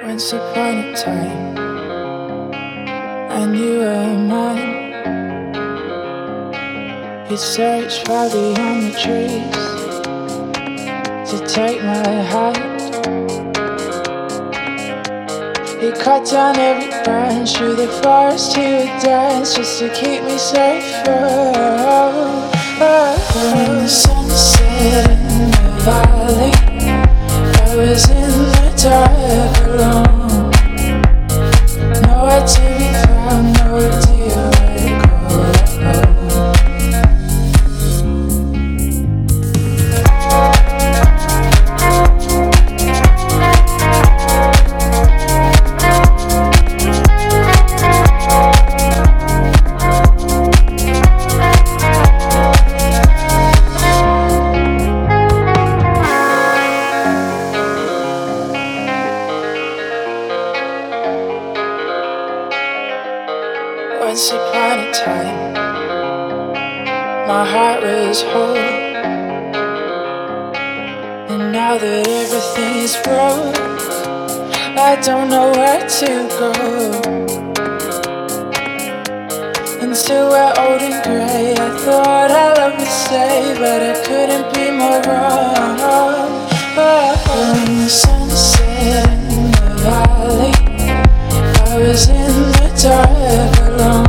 Once upon a time, and you were mine. You searched far beyond the trees to take my hand. You cut down every branch through the forest. You would dance just to keep me safe. When the sun set in the valley, I was in the dark alone. Nowhere to be found, no idea where to go. Once upon a time, my heart was whole. And now that everything is broke, I don't know where to go. Until we're old and grey, I thought our love would stay, but I couldn't be more wrong. When the sun set in the valley, I was in the dark alone.